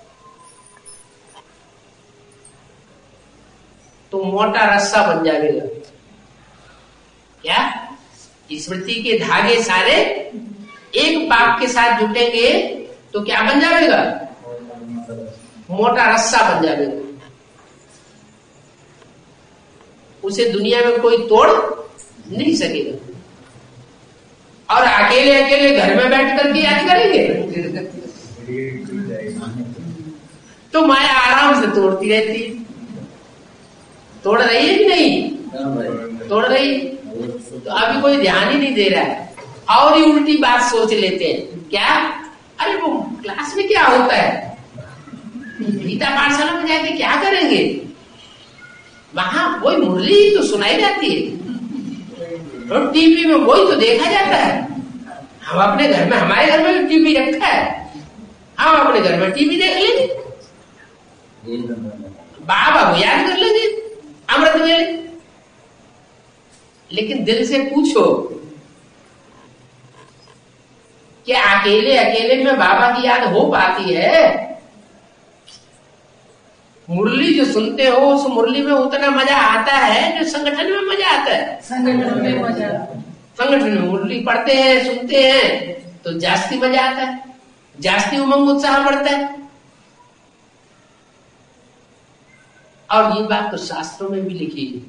तो मोटा रस्सा बन जाएगा। क्या स्मृति के धागे सारे एक बाप के साथ जुटेंगे तो क्या बन जाएगा? मोटा रस्सा बन जाएगा। उसे दुनिया में कोई तोड़ नहीं सकेगा। और अकेले अकेले घर में बैठ कर के याद करेंगे तो माया आराम से तोड़ती रहती है। तोड़ रही है कि नहीं? तोड़ रही। तो अभी कोई ध्यान ही नहीं दे रहा है और ही उल्टी बात सोच लेते हैं। क्या? अरे वो क्लास में क्या होता है, गीता पाठशाला में जाके क्या करेंगे? वहां वही मुरली तो सुनाई जाती है और टीवी में वही तो देखा जाता है। हम अपने घर में, हमारे घर में टीवी रखा है, हम अपने घर में टीवी देख लेंगे, बाबा को याद कर लेंगे अमृत वेले। लेकिन दिल से पूछो क्या अकेले अकेले में बाबा की याद हो पाती है? मुरली जो सुनते हो उस मुरली में उतना मजा आता है जो संगठन में मजा आता है। संगठन में मजा, संगठन में मुरली पढ़ते हैं, सुनते हैं तो जास्ती मजा आता है, जास्ती उमंग उत्साह बढ़ता है। और ये बात तो शास्त्रों में भी लिखी है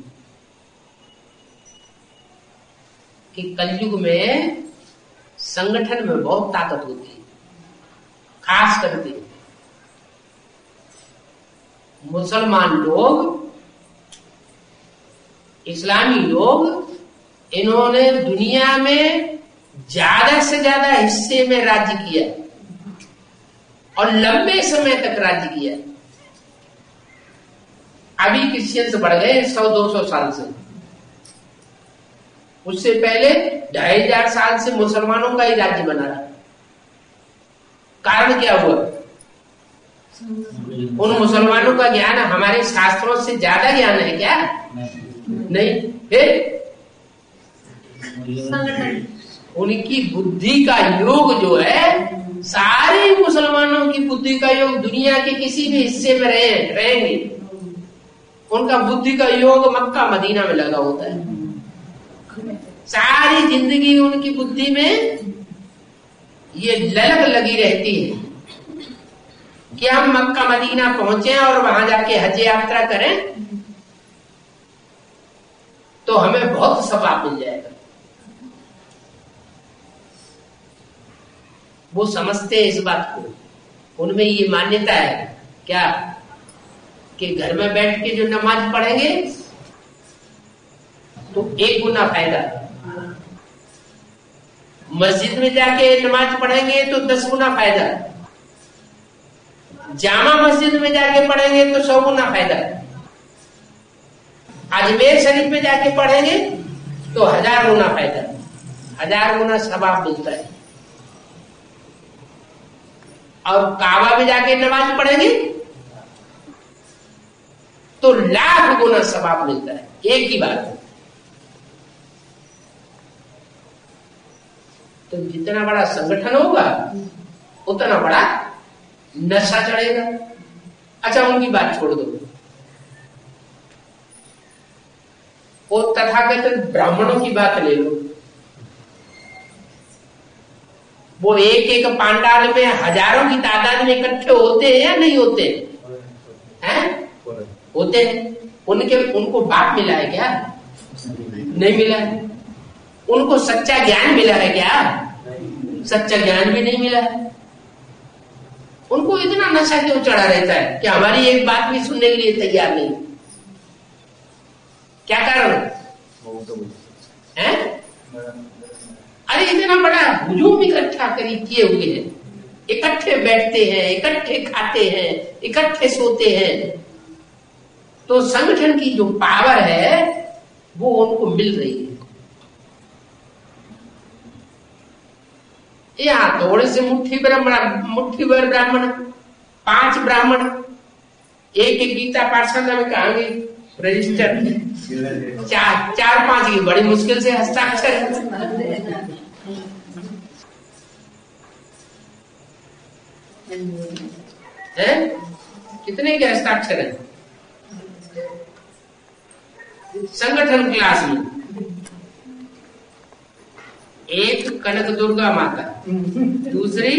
कि कलयुग में संगठन में बहुत ताकत होती है। खास करके मुसलमान लोग, इस्लामी लोग, इन्होंने दुनिया में ज्यादा से ज्यादा हिस्से में राज्य किया और लंबे समय तक राज्य किया। अभी क्रिश्चियंस बढ़ गए सौ दो सौ साल से, उससे पहले ढाई हजार साल से मुसलमानों का ही राज्य बना रहा। कारण क्या हुआ? उन मुसलमानों का ज्ञान हमारे शास्त्रों से ज्यादा ज्ञान है क्या? नहीं, फिर उनकी बुद्धि का योग जो है, सारे मुसलमानों की बुद्धि का योग दुनिया के किसी भी हिस्से में रहे रहेंगे, उनका बुद्धि का योग मक्का मदीना में लगा होता है। सारी जिंदगी उनकी बुद्धि में ये ललक लगी रहती है कि हम मक्का मदीना पहुंचे और वहां जाके हज यात्रा करें तो हमें बहुत सवाब मिल जाएगा। वो समझते हैं इस बात को, उनमें ये मान्यता है क्या कि घर में बैठ के जो नमाज पढ़ेंगे तो एक गुना फायदा, मस्जिद में जाके नमाज पढ़ेंगे तो दस गुना फायदा, जामा मस्जिद में जाके पढ़ेंगे तो सौ गुना फायदा, अजमेर शरीफ में जाके पढ़ेंगे तो हजार गुना फायदा, हजार गुना सवाब मिलता है। और काबा में जाके नमाज पढ़ेंगे तो लाख गुना सवाब मिलता है, एक ही बात। तो जितना बड़ा संगठन होगा उतना बड़ा नशा चढ़ेगा। अच्छा, उनकी बात छोड़ दो, वो तथाकथित ब्राह्मणों की बात ले लो। वो एक एक पांडाल में हजारों की तादाद में इकट्ठे होते हैं या नहीं होते हैं? होते हैं। उनके उनको बाप मिला है क्या? नहीं मिला है। उनको सच्चा ज्ञान मिला है क्या? सच्चा ज्ञान भी नहीं मिला है। उनको इतना नशा क्यों चढ़ा रहता है कि हमारी एक बात भी सुनने के लिए तैयार नहीं? क्या कारण है? अरे इतना बड़ा हुजूम इकट्ठा करी किए हुए हैं, इकट्ठे बैठते हैं, इकट्ठे खाते हैं, इकट्ठे सोते हैं, तो संगठन की जो पावर है वो उनको मिल रही है। यहाँ थोड़े से मुट्ठी ब्राह्मण, मुट्ठी भर ब्राह्मण, पांच ब्राह्मण एक एक गीता पाठशाला में कहांगे रजिस्टर, चार चार पांच की बड़ी मुश्किल से हस्ताक्षर है। कितने के हस्ताक्षर है? संगठन क्लास में एक कनक दुर्गा माता, दूसरी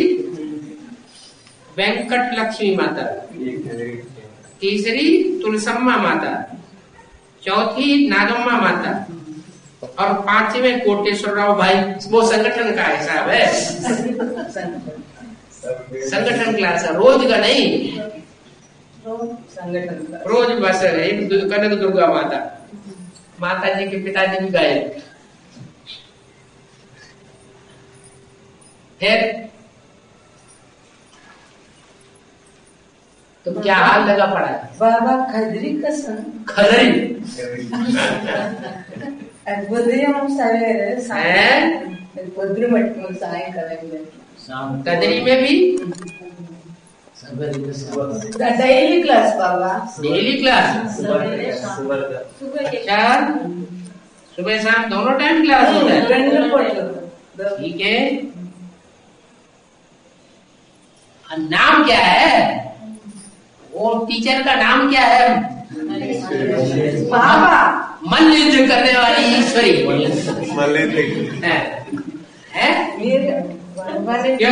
वेंकट लक्ष्मी माता, तीसरी तुलसम्मा माता, चौथी नागम्मा माता और पांचवें कोटेश्वर राव भाई। वो संगठन का हिसाब है, संगठन क्लास है, रोज का नहीं, रोज बस है। एक कनक दुर्गा माता, माता जी के पिताजी भी गए। फिर तो क्या हाल लगा पड़ा है? बाबा खदरी का संग खदरी उदయం सवेरे పొద్దున పట్టుకుని సాయంకాలం कदरी में भी डेली क्लास बाबा, डेली क्लास, अच्छा सुबह शाम दोनों टाइम क्लास होता है, ठीक है। नाम क्या है वो टीचर का? नाम क्या है? बाबा मल्लयुद्ध करने वाली ईश्वरी है, है? क्यों?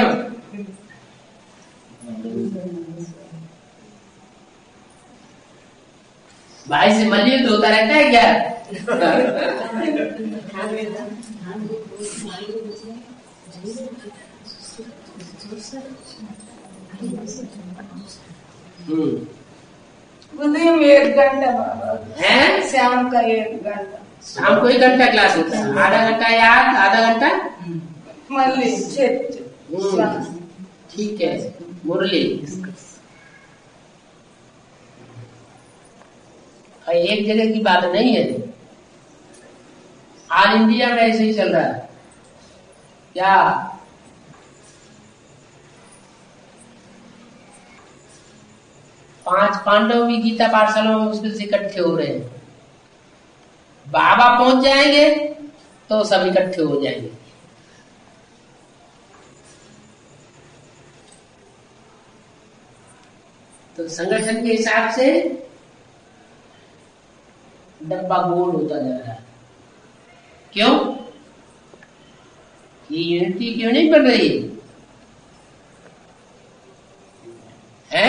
भाई से मल्लयुद्ध होता रहता है क्या? उदయం एक घंटा बाबा है, शाम का एक घंटा, शाम को एक घंटा क्लास होता है, आधा घंटा याद, आधा घंटा मल्ली। ठीक है। मुरली एक जगह की बात नहीं है, आज इंडिया में ऐसे ही चल रहा है क्या? पांच पांडव भी गीता पाठशाला में मुश्किल से इकट्ठे हो रहे हैं। बाबा पहुंच जाएंगे तो सब इकट्ठे हो जाएंगे। तो संगठन के हिसाब से डब्बा गोल होता जा रहा है। क्यों? ये यूनिटी क्यों नहीं बन रही है?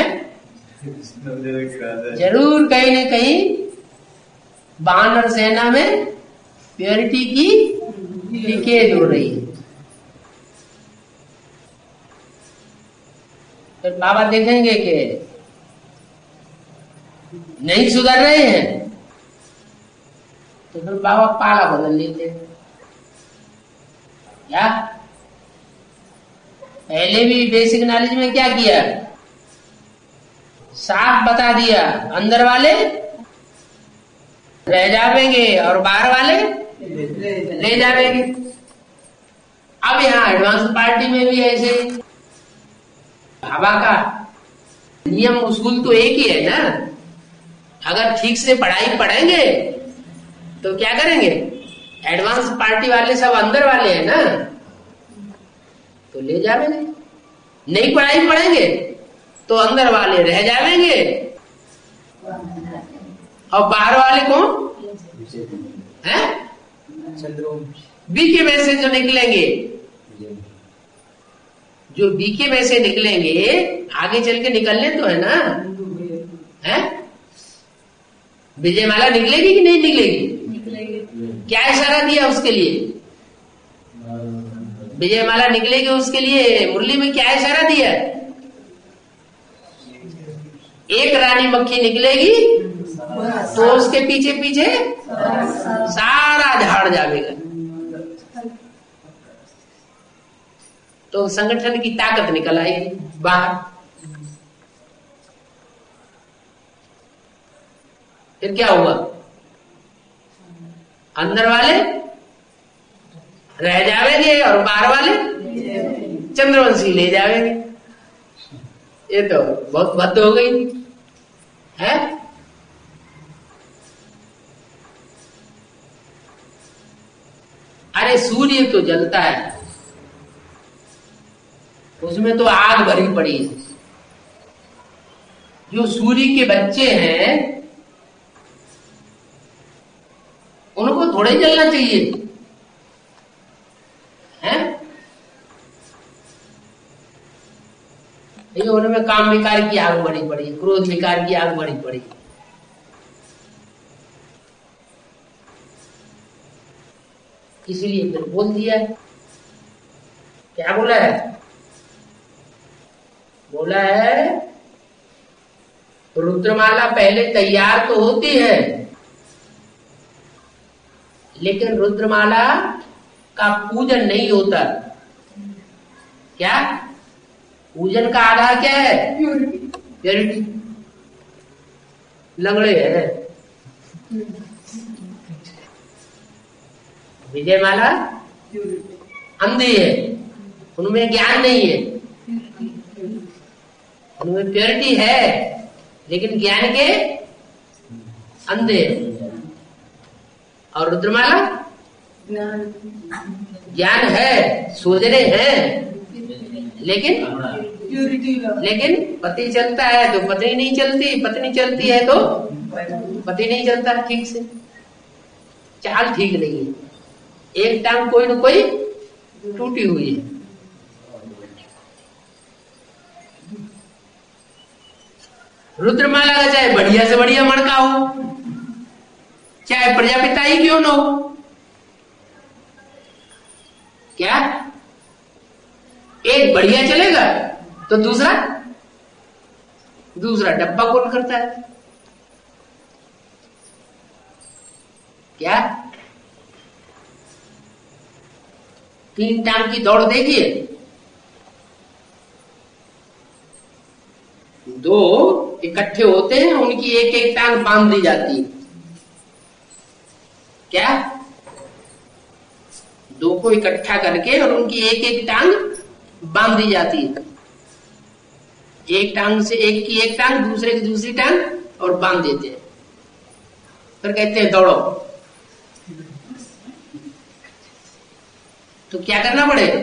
जरूर कहीं न कहीं वानर सेना में प्योरिटी की लीकेज हो रही है। फिर बाबा देखेंगे कि नहीं सुधर रहे हैं तो फिर बाबा पाला बदल लेते हैं। क्या पहले भी बेसिक नॉलेज में क्या किया, साफ बता दिया, अंदर वाले रह जावेंगे और बाहर वाले ले जावेंगे। अब यहाँ एडवांस पार्टी में भी ऐसे हवा का नियम उसूल तो एक ही है ना। अगर ठीक से पढ़ाई पढ़ेंगे तो क्या करेंगे, एडवांस पार्टी वाले सब अंदर वाले हैं ना, तो ले जावेंगे। नहीं पढ़ाई पढ़ेंगे तो अंदर वाले रह जावेंगे और बाहर वाले कौन है, बीके में से जो निकलेंगे, जो बीके में से निकलेंगे आगे चल के निकलने तो है ना, है विजयमाला निकलेगी कि नहीं निकलेगी? क्या इशारा दिया उसके लिए? विजयमाला निकलेगी उसके लिए मुरली में क्या इशारा दिया? एक रानी मक्खी निकलेगी तो उसके पीछे पीछे सारा झाड़ जाएगा। तो संगठन की ताकत निकल आएगी बाहर। फिर क्या हुआ, अंदर वाले रह जावेंगे और बाहर वाले चंद्रवंशी ले जावेंगे। ये तो बहुत बात हो गई है। अरे सूर्य तो जलता है, उसमें तो आग भरी पड़ी है। जो सूर्य के बच्चे हैं उनको थोड़े जलना चाहिए, हैं? ये उनमें काम विकार की आग बढ़ी पड़ी, क्रोध विकार की आग बढ़ी पड़ी। इसलिए फिर बोल दिया, क्या बोला है? बोला है रुद्रमाला पहले तैयार तो होती है, लेकिन रुद्रमाला का पूजन नहीं होता। क्या पूजन का आधार क्या है? प्योरिटी। लंगड़े है विजयमाला, अंधे है, उनमें ज्ञान नहीं है। उनमें प्योरिटी है लेकिन ज्ञान के अंधे। और रुद्रमाला ज्ञान है, सोचने हैं, लेकिन लेकिन पति चलता है तो पत्नी नहीं चलती, पत्नी चलती है तो पति नहीं चलता ठीक से। चाल ठीक नहीं है, एक टांग कोई न कोई टूटी हुई है। रुद्रमाला का चाहे बढ़िया से बढ़िया मणका हो, चाहे प्रजापिता ही क्यों न हो, क्या एक बढ़िया चलेगा तो दूसरा दूसरा डब्बा कौन करता है? क्या तीन टांग की दौड़ देखिए, दो इकट्ठे होते हैं, उनकी एक एक टांग बांध दी जाती है। क्या दो को इकट्ठा करके और उनकी एक एक टांग बांध दी जाती है। एक टांग से एक की एक टांग, दूसरे की दूसरी टांग और बांध देते हैं। फिर कहते हैं दौड़ो। तो क्या करना पड़ेगा?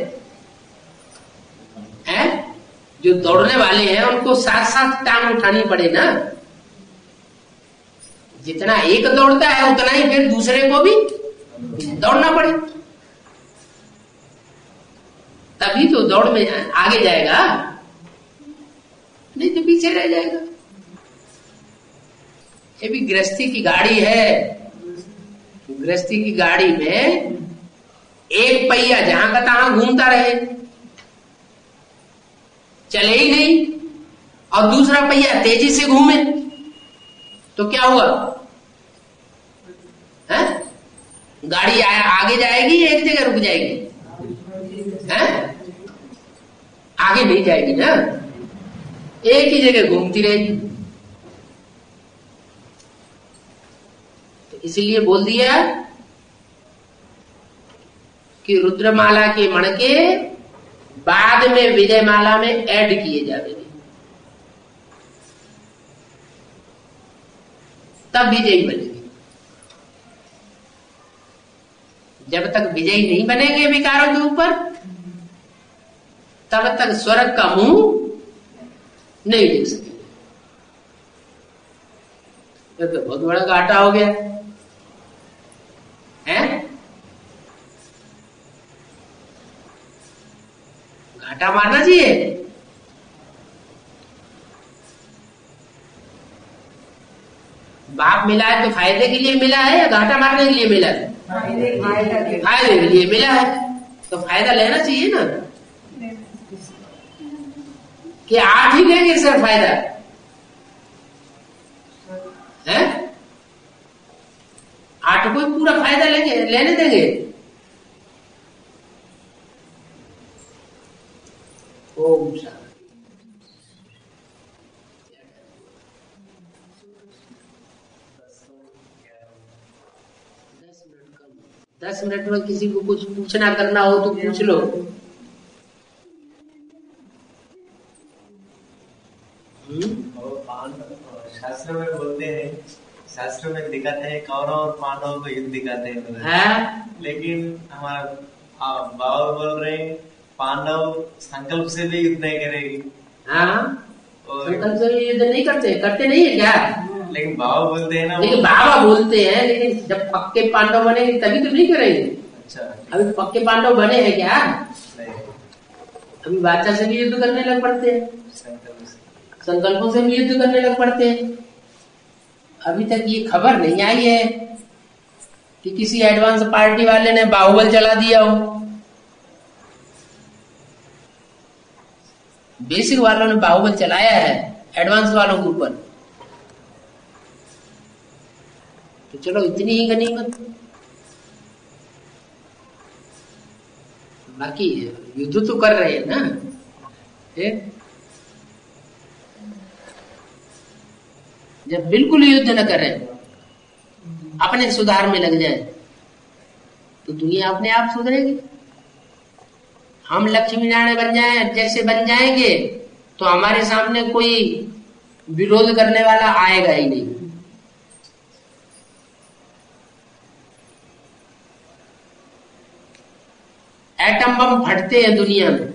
है जो दौड़ने वाले हैं उनको साथ साथ टांग उठानी पड़े ना। जितना एक दौड़ता है उतना ही फिर दूसरे को भी दौड़ना पड़े, तभी तो दौड़ में आगे जाएगा, नहीं तो पीछे रह जाएगा। ये भी गृहस्थी की गाड़ी है। गृहस्थी की गाड़ी में एक पहिया जहां का तहां घूमता रहे, चले ही नहीं, और दूसरा पहिया तेजी से घूमे तो क्या हुआ? है? गाड़ी आ, आगे जाएगी या एक जगह रुक जाएगी? है? आगे नहीं जाएगी ना, एक ही जगह घूमती रहेगी। तो इसलिए बोल दिया कि रुद्रमाला के मणके बाद में विजयमाला में ऐड किए जाएंगे, तब विजयी बनेगी। जब तक विजयी नहीं बनेंगे विकारों के ऊपर, तब तक स्वर्ग का मुंह नहीं देख सकेंगे। तो बहुत बड़ा घाटा हो गया है। घाटा मारना चाहिए। बाप मिला है तो फायदे के लिए मिला है या घाटा मारने के लिए मिला है? फायदे के लिए मिला है तो फायदा लेना चाहिए ना, कि आठ ही लेंगे सर फायदा है? आठ को पूरा फायदा लेंगे, लेने देंगे? ओम शांति। दस मिनट में किसी को कुछ पूछना करना हो तो पूछ लो। शास्त्र में बोलते हैं, शास्त्र में दिखाते हैं कौरव और पांडवों को युद्ध दिखाते हैं, है? लेकिन हमारा बाबा बोल रहे हैं पांडव संकल्प से भी युद्ध नहीं करेगी। हाँ, संकल्प से भी युद्ध नहीं करते, करते नहीं है क्या? लेकिन बाबा बोलते हैं ना, लेकिन बाबा बोलते हैं, लेकिन जब पक्के पांडव बनेंगे तभी तो नहीं करेंगे। अच्छा, अभी पक्के पांडव बने हैं क्या? नहीं, अभी बादशाह से भी युद्ध करने लग पड़ते हैं, संकल्पों से भी युद्ध करने लग पड़ते हैं। अभी तक ये खबर नहीं आई है कि किसी एडवांस पार्टी वाले ने बाहुबल चला दिया हो। बेसिक वालों ने बाहुबल चलाया है एडवांस वालों के ऊपर। तो चलो इतनी ही गनीमत। बाकी युद्ध तो कर रहे हैं ना, है? जब बिल्कुल युद्ध न करें, अपने सुधार में लग जाए, तो दुनिया अपने आप सुधरेगी। हम लक्ष्मी नारायण बन जाए, जैसे बन जाएंगे तो हमारे सामने कोई विरोध करने वाला आएगा ही नहीं। एटम बम फटते हैं दुनिया में,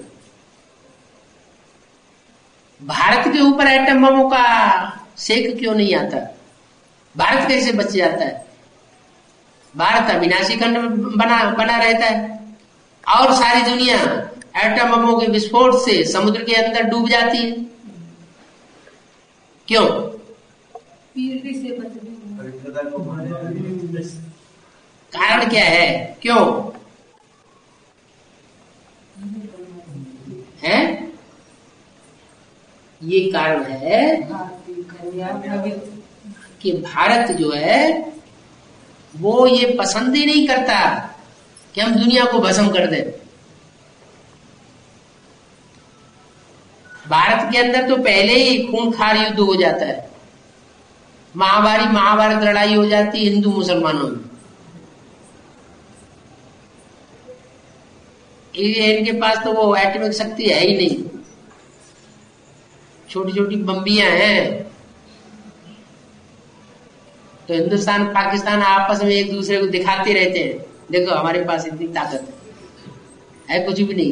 भारत के ऊपर एटम बमों का सेक क्यों नहीं आता? भारत कैसे बच जाता है? भारत अविनाशी खंड बना बना रहता है और सारी दुनिया एटम बमों के विस्फोट से समुद्र के अंदर डूब जाती है। क्यों? कारण क्या है? क्यों है? ये कारण है कि भारत जो है वो ये पसंद ही नहीं करता कि हम दुनिया को भस्म कर दें। भारत के अंदर तो पहले ही खूंखार युद्ध हो जाता है, महाभारी महाभारत लड़ाई हो जाती है हिंदू मुसलमानों में। इनके पास तो वो एटॉमिक शक्ति है ही नहीं, छोटी छोटी बम्बियां हैं। तो हिंदुस्तान पाकिस्तान आपस में एक दूसरे को दिखाते रहते हैं, देखो हमारे पास इतनी ताकत है, है कुछ भी नहीं।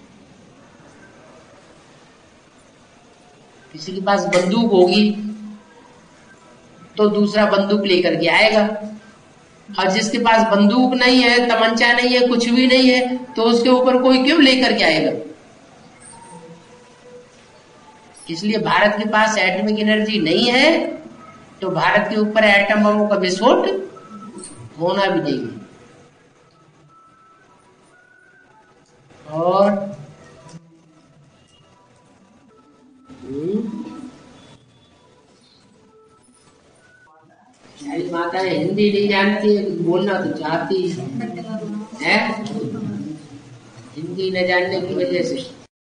किसी के पास बंदूक होगी तो दूसरा बंदूक लेकर के आएगा, और जिसके पास बंदूक नहीं है, तमंचा नहीं है, कुछ भी नहीं है, तो उसके ऊपर कोई क्यों लेकर के आएगा? इसलिए भारत के पास एटॉमिक एनर्जी नहीं है, तो भारत के ऊपर एटम बमों का विस्फोट होना भी नहीं है। और माता हिंदी नहीं जानती है, बोलना तो चाहती है, हिंदी न जानने की वजह से